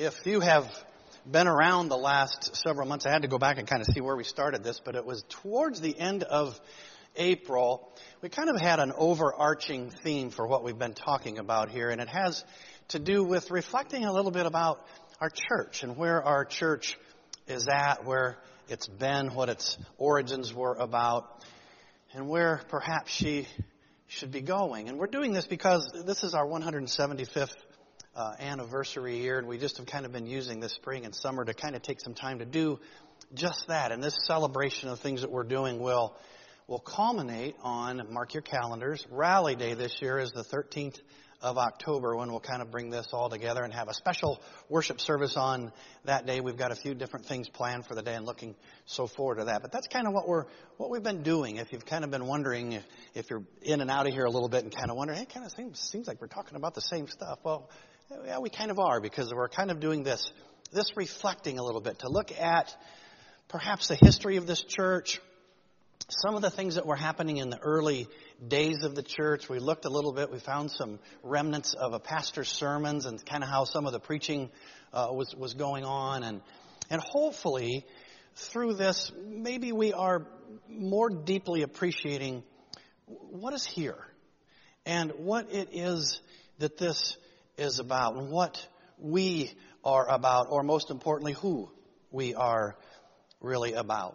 If you have been around the last several months, I had to go back and kind of see where we started this, but it was towards the end of April. We kind of had an overarching theme for what we've been talking about here, and it has to do with reflecting a little bit about our church and where our church is at, where it's been, what its origins were about, and where perhaps she should be going. And we're doing this because this is our 175th anniversary year, and we just have kind of been using this spring and summer to kind of take some time to do just that. And this celebration of things that we're doing will culminate on, mark your calendars, Rally Day this year is the 13th of October, when we'll kind of bring this all together and have a special worship service on that day. We've got a few different things planned for the day and looking so forward to that. But that's kind of what we've been doing. If you've kind of been wondering, if you're in and out of here a little bit and kind of wondering, hey, it kind of seems like we're talking about the same stuff. Well, yeah, we kind of are, because we're kind of doing this reflecting a little bit to look at perhaps the history of this church, some of the things that were happening in the early days of the church. We looked a little bit. We found some remnants of a pastor's sermons and kind of how some of the preaching was going on. And hopefully through this, maybe we are more deeply appreciating what is here and what it is that this is about and what we are about, or most importantly, who we are really about.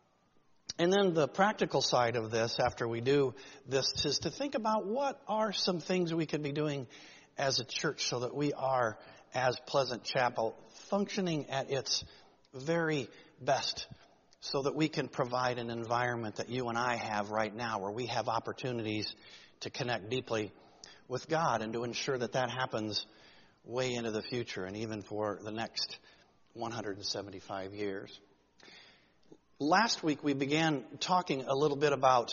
And then the practical side of this, after we do this, is to think about what are some things we could be doing as a church so that we are, as Pleasant Chapel, functioning at its very best, so that we can provide an environment that you and I have right now, where we have opportunities to connect deeply with God and to ensure that that happens way into the future and even for the next 175 years. Last week we began talking a little bit about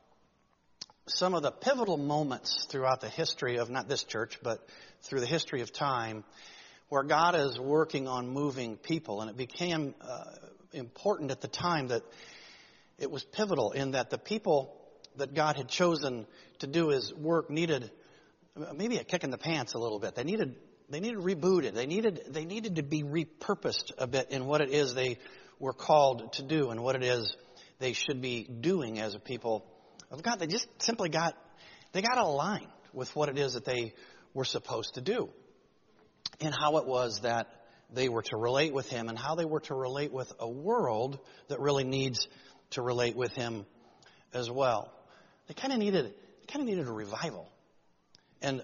some of the pivotal moments throughout the history of not this church, but through the history of time, where God is working on moving people. And it became important at the time that it was pivotal in that the people that God had chosen to do His work needed maybe a kick in the pants a little bit. They needed rebooted. They needed to be repurposed a bit in what it is they were called to do and what it is they should be doing as a people of God. They just simply got aligned with what it is that they were supposed to do and how it was that they were to relate with Him and how they were to relate with a world that really needs to relate with Him as well. They kind of needed a revival. And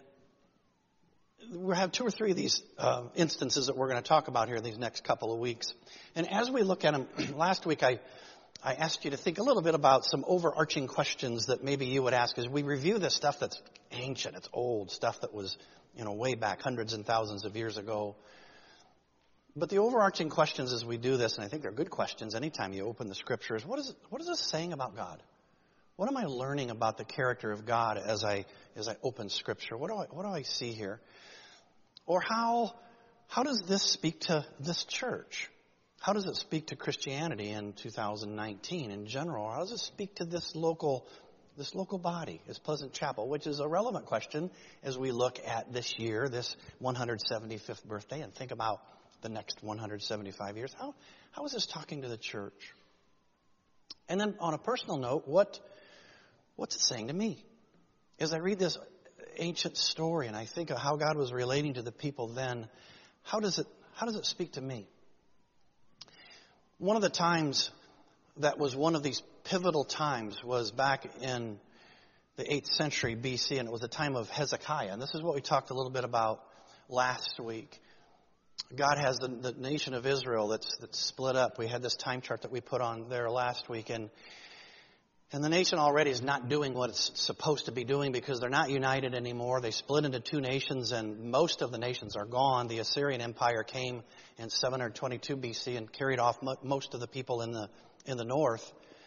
we'll have two or three of these instances that we're going to talk about here in these next couple of weeks. And as we look at them, last week I asked you to think a little bit about some overarching questions that maybe you would ask as we review this stuff that's ancient, it's old, stuff that was, way back hundreds and thousands of years ago. But the overarching questions as we do this, and I think they're good questions anytime you open the Scriptures, what is this saying about God? What am I learning about the character of God as I open Scripture? What do I see here? Or how does this speak to this church? How does it speak to Christianity in 2019 in general? Or how does it speak to this local body, this Pleasant Chapel, which is a relevant question as we look at this year, this 175th birthday, and think about the next 175 years. How is this talking to the church? And then on a personal note, what's it saying to me? As I read this ancient story and I think of how God was relating to the people then, how does it speak to me? One of the times that was one of these pivotal times was back in the 8th century BC, and it was the time of Hezekiah. And this is what we talked a little bit about last week. God has the nation of Israel that's split up. We had this time chart that we put on there last week, and the nation already is not doing what it's supposed to be doing because they're not united anymore. They split into two nations, and most of the nations are gone. The Assyrian Empire came in 722 BC and carried off most of the people in the north.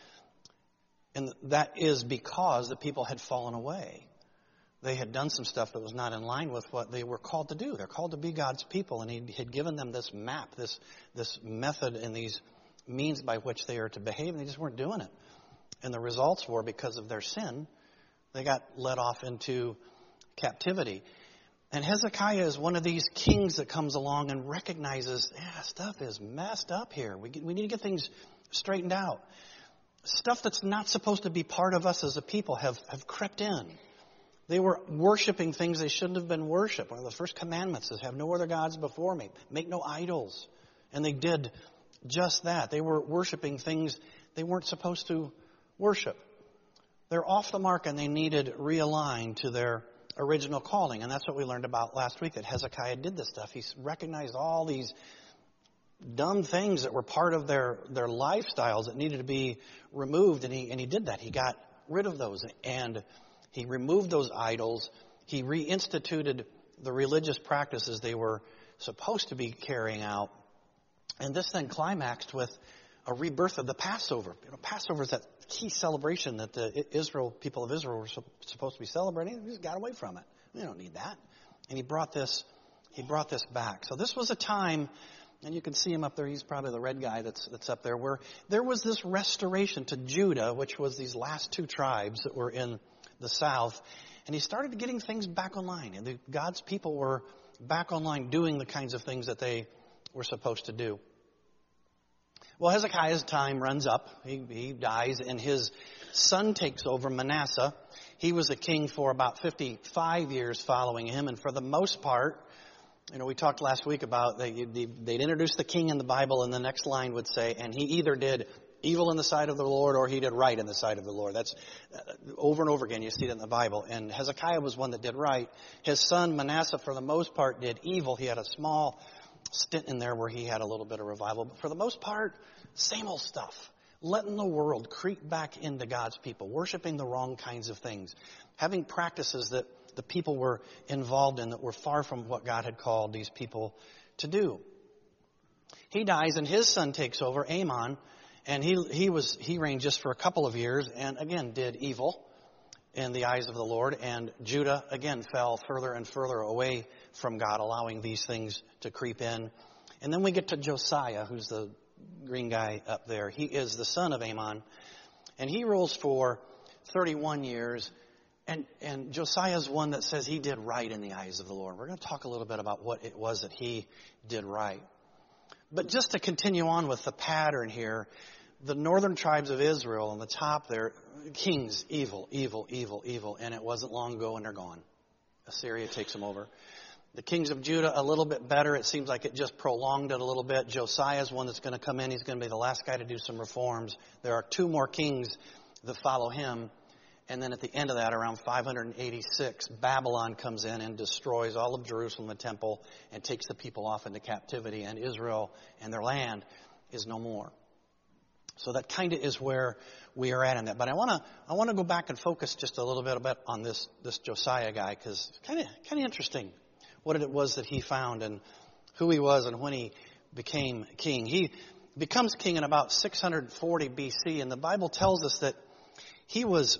And that is because the people had fallen away. They had done some stuff that was not in line with what they were called to do. They're called to be God's people, and He had given them this map, this method, and these means by which they are to behave, and they just weren't doing it. And the results were, because of their sin, they got led off into captivity. And Hezekiah is one of these kings that comes along and recognizes, stuff is messed up here. We need to get things straightened out. Stuff that's not supposed to be part of us as a people have crept in. They were worshiping things they shouldn't have been worshiped. One of the first commandments is have no other gods before me. Make no idols. And they did just that. They were worshiping things they weren't supposed to worship. They're off the mark and they needed realigned to their original calling. And that's what we learned about last week, that Hezekiah did this stuff. He recognized all these dumb things that were part of their lifestyles that needed to be removed. And he did that. He got rid of those. And he removed those idols. He reinstituted the religious practices they were supposed to be carrying out. And this then climaxed with a rebirth of the Passover. Passover is that key celebration that the people of Israel were supposed to be celebrating. He just got away from it. We don't need that. And he brought this back. So this was a time, and you can see him up there. He's probably the red guy that's up there, where there was this restoration to Judah, which was these last two tribes that were in the south. And he started getting things back online. And God's people were back online doing the kinds of things that they were supposed to do. Well, Hezekiah's time runs up. He dies, and his son takes over, Manasseh. He was a king for about 55 years following him, and for the most part, we talked last week about they'd introduce the king in the Bible, and the next line would say, and he either did evil in the sight of the Lord or he did right in the sight of the Lord. That's over and over again. You see it in the Bible. And Hezekiah was one that did right. His son Manasseh, for the most part, did evil. He had a small stint in there where he had a little bit of revival. But for the most part, same old stuff. Letting the world creep back into God's people. Worshiping the wrong kinds of things. Having practices that the people were involved in that were far from what God had called these people to do. He dies and his son takes over, Amon. And he reigned just for a couple of years and again did evil in the eyes of the Lord. And Judah again fell further and further away from God, allowing these things to creep in. And then we get to Josiah, who's the green guy up there. He is the son of Amon. And he rules for 31 years. And Josiah's one that says he did right in the eyes of the Lord. We're going to talk a little bit about what it was that he did right. But just to continue on with the pattern here, the northern tribes of Israel on the top there, kings, evil, evil, evil, evil. And it wasn't long ago and they're gone. Assyria takes them over. The kings of Judah, a little bit better. It seems like it just prolonged it a little bit. Josiah's one that's going to come in. He's going to be the last guy to do some reforms. There are two more kings that follow him. And then at the end of that, around 586, Babylon comes in and destroys all of Jerusalem, the temple, and takes the people off into captivity. And Israel and their land is no more. So that kind of is where we are at in that. But I want to go back and focus just a little bit on this Josiah guy, because it's kind of interesting what it was that he found and who he was and when he became king. He becomes king in about 640 BC, and the Bible tells us that he was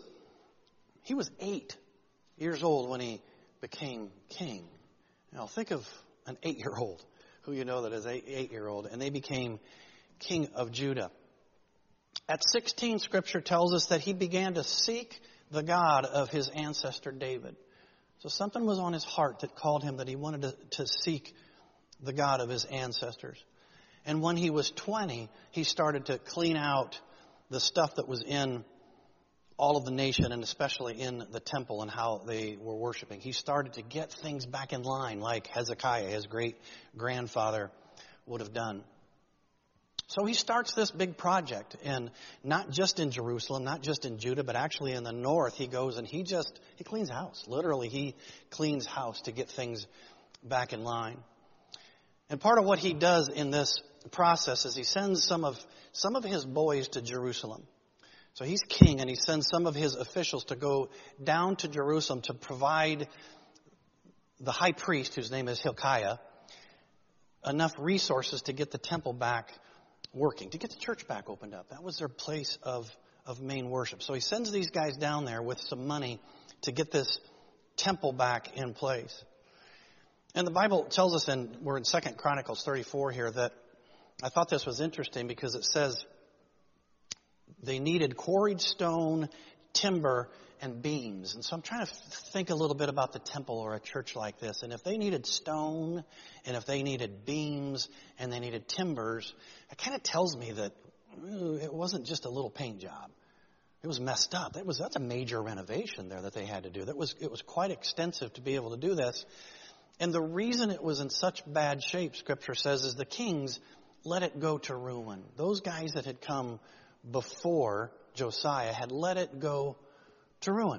8 years old when he became king. Now think of an 8-year-old who you know that is an 8-year-old, and they became king of Judah. At 16, Scripture tells us that he began to seek the God of his ancestor David. So something was on his heart that called him that he wanted to seek the God of his ancestors. And when he was 20, he started to clean out the stuff that was in all of the nation, and especially in the temple and how they were worshiping. He started to get things back in line like Hezekiah, his great-grandfather, would have done. So he starts this big project, and not just in Jerusalem, not just in Judah, but actually in the north. He goes and he cleans house. Literally, he cleans house to get things back in line. And part of what he does in this process is he sends some of his boys to Jerusalem. So he's king, and he sends some of his officials to go down to Jerusalem to provide the high priest, whose name is Hilkiah, enough resources to get the temple back working, to get the church back opened up. That was their place of main worship. So he sends these guys down there with some money to get this temple back in place. And the Bible tells us, and we're in 2 Chronicles 34 here, that I thought this was interesting because it says they needed quarried stone, timber, and beams. And so I'm trying to think a little bit about the temple or a church like this. And if they needed stone, and if they needed beams, and they needed timbers, it kind of tells me that it wasn't just a little paint job. It was messed up. That's a major renovation there that they had to do. It was quite extensive to be able to do this. And the reason it was in such bad shape, Scripture says, is the kings let it go to ruin. Those guys that had come before Josiah had let it go to ruin.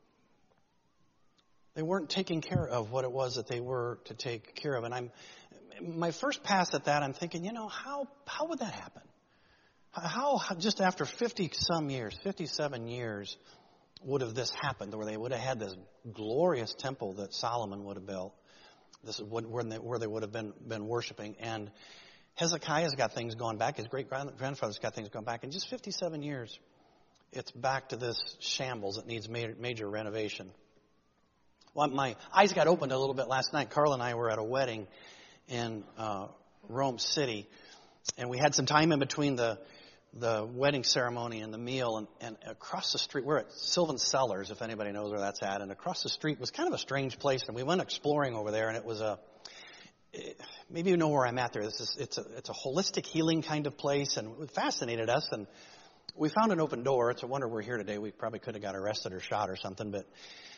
They weren't taking care of what it was that they were to take care of. And my first pass at that, I'm thinking, how would that happen? How just after 57 years, would have this happened, where they would have had this glorious temple that Solomon would have built? This is where they would have been worshiping. And Hezekiah's got things going back. His great-grandfather's got things going back. In just 57 years, it's back to this shambles that needs major renovation. Well, my eyes got opened a little bit last night. Carl and I were at a wedding in Rome City, and we had some time in between the wedding ceremony and the meal, and across the street, we're at Sylvan Cellars, if anybody knows where that's at, and across the street was kind of a strange place, and we went exploring over there, and it was maybe you know where I'm at there. It's a holistic healing kind of place, and it fascinated us, and we found an open door. It's a wonder we're here today. We probably could have got arrested or shot or something, but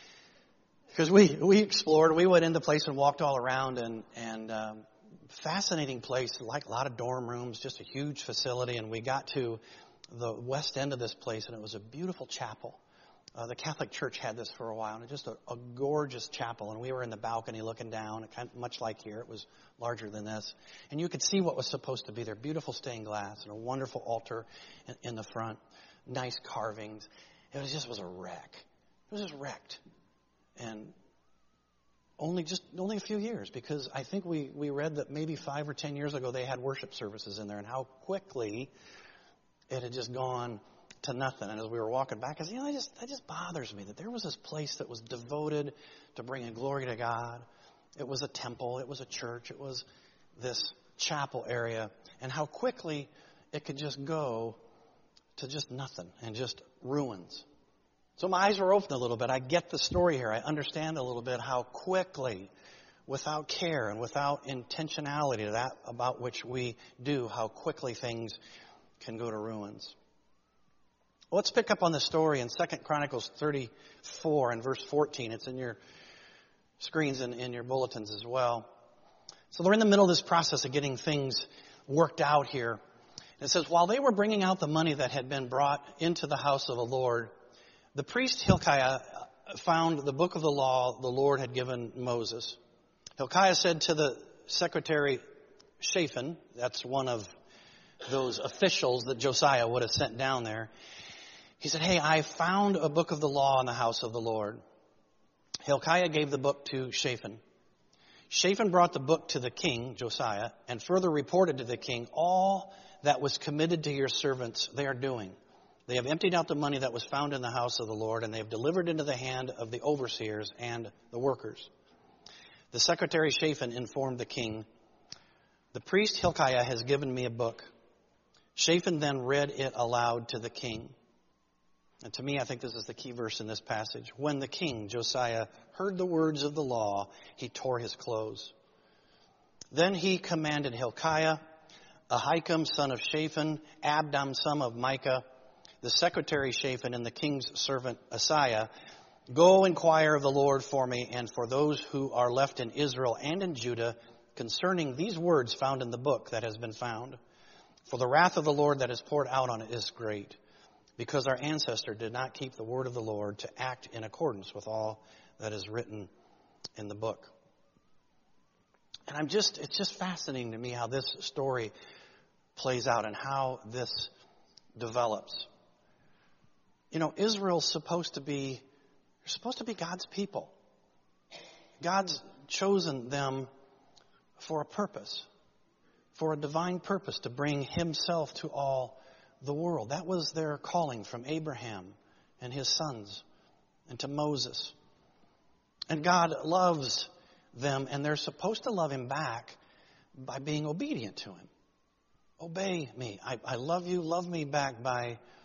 because we explored, we went into the place and walked all around, and fascinating place, like a lot of dorm rooms, just a huge facility. And we got to the west end of this place, and it was a beautiful chapel. The Catholic Church had this for a while, and just a gorgeous chapel. And we were in the balcony looking down, kind of much like here. It was larger than this. And you could see what was supposed to be there. Beautiful stained glass and a wonderful altar in the front. Nice carvings. It was a wreck. It was just wrecked. And only a few years, because I think we read that maybe 5 or 10 years ago they had worship services in there, and how quickly it had just gone to nothing. And as we were walking back, I said, that just bothers me that there was this place that was devoted to bringing glory to God. It was a temple. It was a church. It was this chapel area, and how quickly it could just go to just nothing and just ruins. So my eyes were open a little bit. I get the story here. I understand a little bit how quickly, without care and without intentionality, that about which we do, how quickly things can go to ruins. Well, let's pick up on the story in 2 Chronicles 34 and verse 14. It's in your screens and in your bulletins as well. So they're in the middle of this process of getting things worked out here. It says, while they were bringing out the money that had been brought into the house of the Lord, the priest Hilkiah found the book of the law the Lord had given Moses. Hilkiah said to the secretary Shaphan, that's one of those officials that Josiah would have sent down there. He said, hey, I found a book of the law in the house of the Lord. Hilkiah gave the book to Shaphan. Shaphan brought the book to the king, Josiah, and further reported to the king all that was committed to your servants they are doing. They have emptied out the money that was found in the house of the Lord, and they have delivered into the hand of the overseers and the workers. The secretary Shaphan informed the king, the priest Hilkiah has given me a book. Shaphan then read it aloud to the king. And to me, I think this is the key verse in this passage. When the king, Josiah, heard the words of the law, he tore his clothes. Then he commanded Hilkiah, Ahikam, son of Shaphan, Abdam, son of Micah, the secretary Shaphan, and the king's servant Asaiah, go inquire of the Lord for me and for those who are left in Israel and in Judah concerning these words found in the book that has been found. For the wrath of the Lord that is poured out on it is great, because our ancestor did not keep the word of the Lord to act in accordance with all that is written in the book. And it's just fascinating to me how this story plays out and how this develops. Israel's supposed to be God's people. God's chosen them for a purpose, for a divine purpose, to bring himself to all the world. That was their calling from Abraham and his sons and to Moses. And God loves them, and they're supposed to love him back by being obedient to him. Obey me. I love you. Love me back by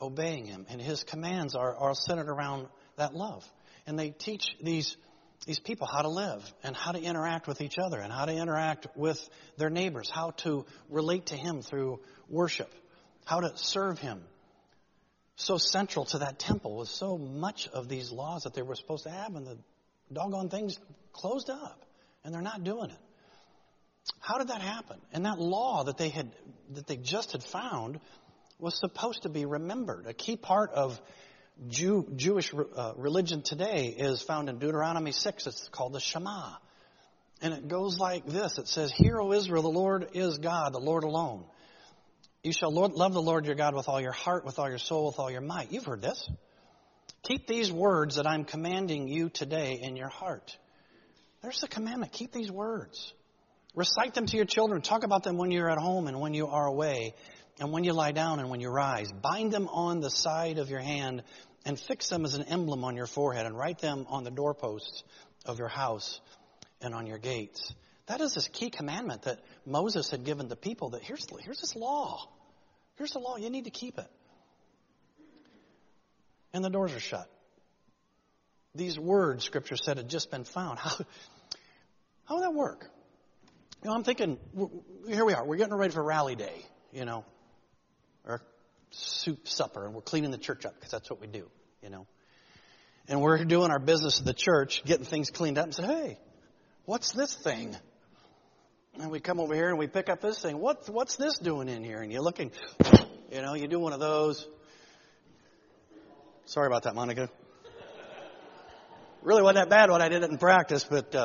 obeying him. And his commands are centered around that love. And they teach these people how to live and how to interact with each other and how to interact with their neighbors, how to relate to him through worship, how to serve him. So central to that temple was so much of these laws that they were supposed to have, and the doggone thing's closed up, and they're not doing it. How did that happen? And that law that they just had found was supposed to be remembered. A key part of Jewish religion today is found in Deuteronomy 6. It's called the Shema. And it goes like this. It says, "Hear, O Israel, the Lord is God, the Lord alone. You shall love the Lord your God with all your heart, with all your soul, with all your might." You've heard this. "Keep these words that I'm commanding you today in your heart." There's the commandment. Keep these words. Recite them to your children. Talk about them when you're at home and when you are away, and when you lie down and when you rise. Bind them on the side of your hand and fix them as an emblem on your forehead, and write them on the doorposts of your house and on your gates. That is this key commandment that Moses had given the people, that here's this law. Here's the law. You need to keep it. And the doors are shut. These words, Scripture said, had just been found. How would that work? I'm thinking, here we are. We're getting ready for rally day, or soup supper, and we're cleaning the church up because that's what we do, And we're doing our business at the church, getting things cleaned up, and say, "Hey, what's this thing?" And we come over here and we pick up this thing. What's this doing in here? And you're looking, you do one of those. Sorry about that, Monica. Really wasn't that bad when I did it in practice, but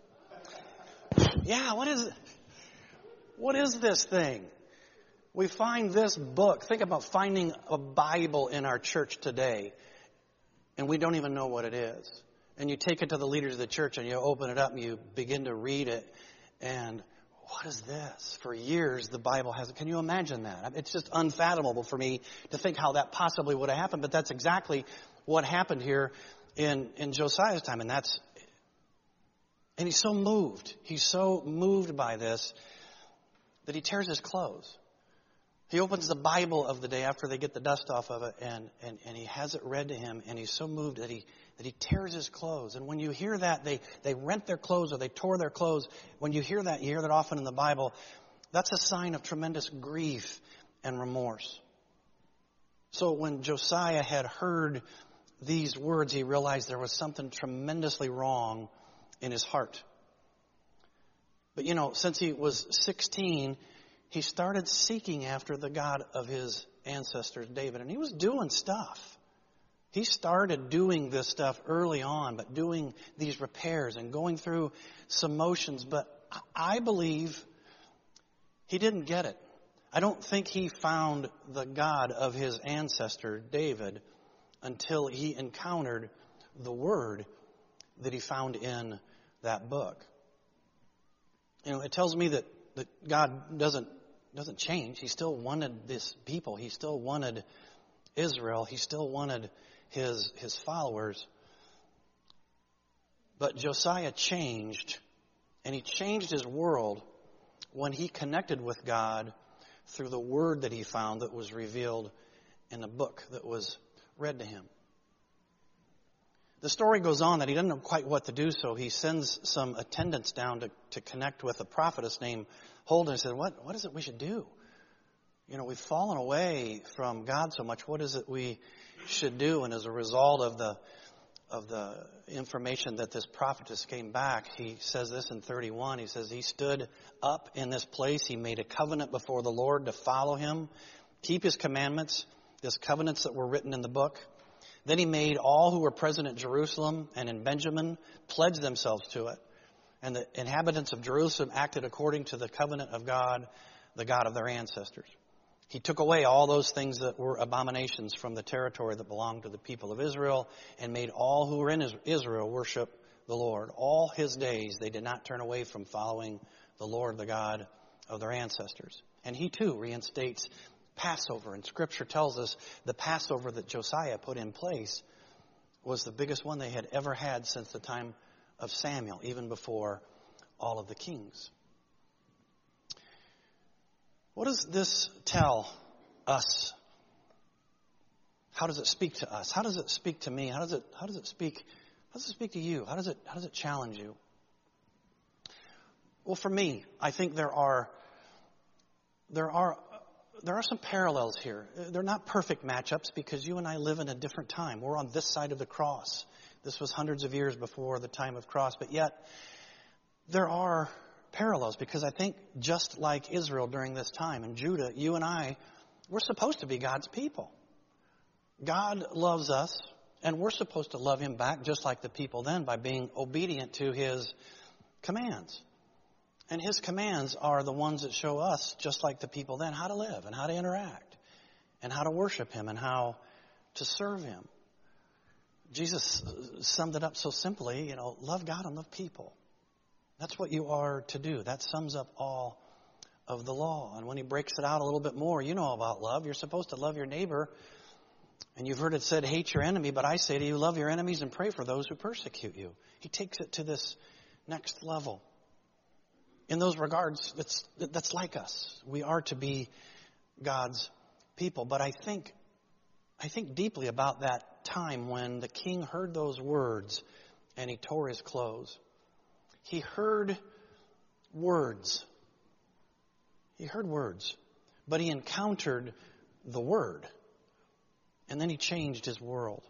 yeah, what is this thing? We find this book. Think about finding a Bible in our church today, and we don't even know what it is. And you take it to the leaders of the church, and you open it up, and you begin to read it, and what is this? For years, the Bible hasn't. Can you imagine that? It's just unfathomable for me to think how that possibly would have happened, but that's exactly what happened here in Josiah's time, and he's so moved. He's so moved by this that he tears his clothes. He opens the Bible of the day after they get the dust off of it, and he has it read to him, and he's so moved that he tears his clothes. And when you hear that, they rent their clothes or they tore their clothes. When you hear that often in the Bible, that's a sign of tremendous grief and remorse. So when Josiah had heard these words, he realized there was something tremendously wrong in his heart. But since he was 16, he started seeking after the God of his ancestors, David. And he was doing stuff. He started doing this stuff early on, but doing these repairs and going through some motions. But I believe he didn't get it. I don't think he found the God of his ancestor, David, until he encountered the word that he found in that book. It tells me that God doesn't change. He still wanted this people. He still wanted Israel. He still wanted his followers. But Josiah changed, and he changed his world when he connected with God through the word that he found that was revealed in a book that was read to him. The story goes on that he doesn't know quite what to do, so he sends some attendants down to connect with a prophetess named Huldah. He said, what is it we should do? We've fallen away from God so much. What is it we should do? And as a result of the information that this prophetess came back, he says this in 31. He says, he stood up in this place. He made a covenant before the Lord to follow him, keep his commandments, his covenants that were written in the book. Then he made all who were present at Jerusalem and in Benjamin pledge themselves to it. And the inhabitants of Jerusalem acted according to the covenant of God, the God of their ancestors. He took away all those things that were abominations from the territory that belonged to the people of Israel, and made all who were in Israel worship the Lord. All his days they did not turn away from following the Lord, the God of their ancestors. And he too reinstates Passover. And Scripture tells us the Passover that Josiah put in place was the biggest one they had ever had since the time of Samuel, even before all of the kings. What does this tell us? How does it speak to us? How does it speak to me? How does it speak to you? How does it challenge you? Well, for me, I think there are some parallels here. They're not perfect matchups because you and I live in a different time. We're on this side of the cross. This was hundreds of years before the time of cross, but yet there are parallels because I think just like Israel during this time and Judah, you and I, we're supposed to be God's people. God loves us, and we're supposed to love Him back just like the people then by being obedient to His commands. And His commands are the ones that show us, just like the people then, how to live and how to interact and how to worship Him and how to serve Him. Jesus summed it up so simply, love God and love people. That's what you are to do. That sums up all of the law. And when He breaks it out a little bit more, you know about love. You're supposed to love your neighbor. And you've heard it said, hate your enemy, but I say to you, love your enemies and pray for those who persecute you. He takes it to this next level. In those regards, that's like us. We are to be God's people. But I think deeply about that time when the king heard those words and he tore his clothes. He heard words. But he encountered the Word. And then he changed his world.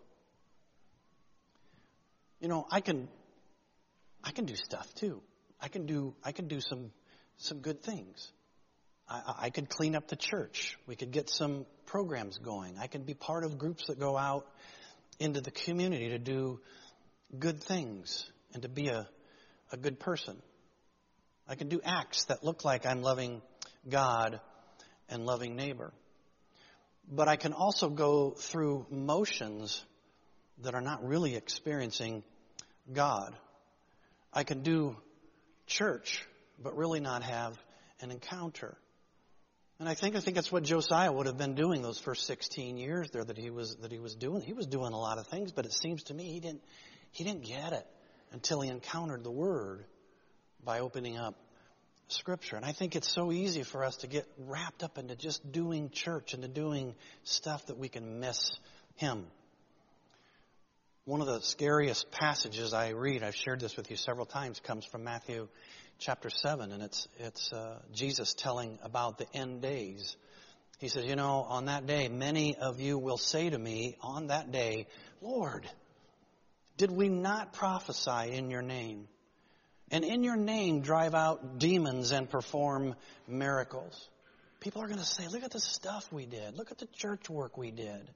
I can do stuff too. I can do some good things. I could clean up the church. We could get some programs going. I could be part of groups that go out into the community to do good things and to be a good person. I can do acts that look like I'm loving God and loving neighbor. But I can also go through motions that are not really experiencing God. I can do church, but really not have an encounter. And I think that's what Josiah would have been doing those first 16 years there that he was doing. He was doing a lot of things, but it seems to me he didn't get it until he encountered the Word by opening up Scripture. And I think it's so easy for us to get wrapped up into just doing church and to doing stuff that we can miss Him. One of the scariest passages I read, I've shared this with you several times, comes from Matthew chapter 7, and it's Jesus telling about the end days. He says, on that day, many of you will say to me on that day, Lord, did we not prophesy in your name? And in your name drive out demons and perform miracles. People are going to say, look at the stuff we did. Look at the church work we did.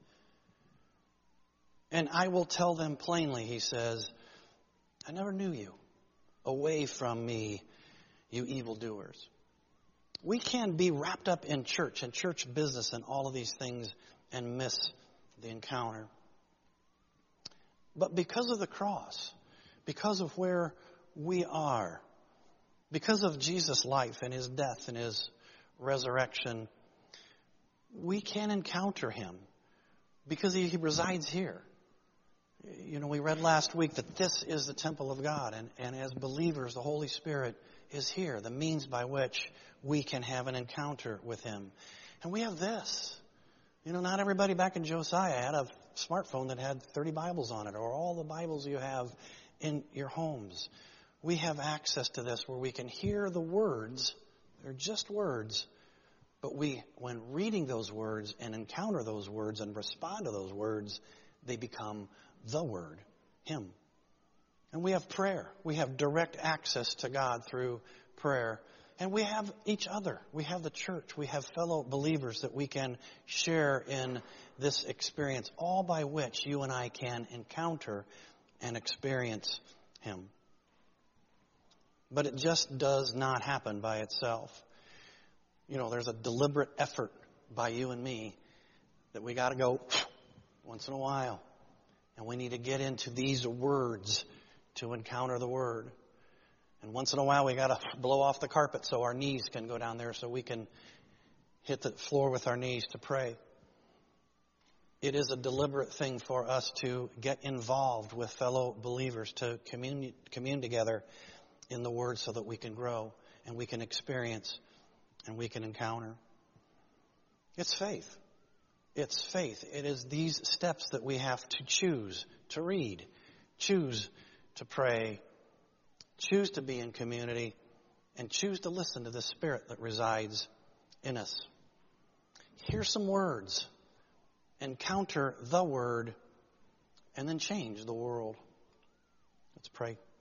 And I will tell them plainly, he says, I never knew you. Away from me, you evildoers. We can be wrapped up in church and church business and all of these things and miss the encounter. But because of the cross, because of where we are, because of Jesus' life and His death and His resurrection, we can encounter Him because He resides here. We read last week that this is the temple of God, and as believers, the Holy Spirit is here, the means by which we can have an encounter with Him. And we have this. Not everybody back in Josiah had a smartphone that had 30 Bibles on it, or all the Bibles you have in your homes. We have access to this where we can hear the words. They're just words. But when reading those words and encounter those words and respond to those words, they become the Word, Him. And we have prayer. We have direct access to God through prayer. And we have each other. We have the church. We have fellow believers that we can share in this experience, all by which you and I can encounter and experience Him. But it just does not happen by itself. There's a deliberate effort by you and me that we got to go once in a while. And we need to get into these words to encounter the Word. And once in a while we got to blow off the carpet so our knees can go down there so we can hit the floor with our knees to pray. It is a deliberate thing for us to get involved with fellow believers, to commune together in the Word so that we can grow and we can experience and we can encounter. It's faith. It's faith. It is these steps that we have to choose to read, choose to pray, choose to be in community, and choose to listen to the Spirit that resides in us. Hear some words, encounter the Word, and then change the world. Let's pray.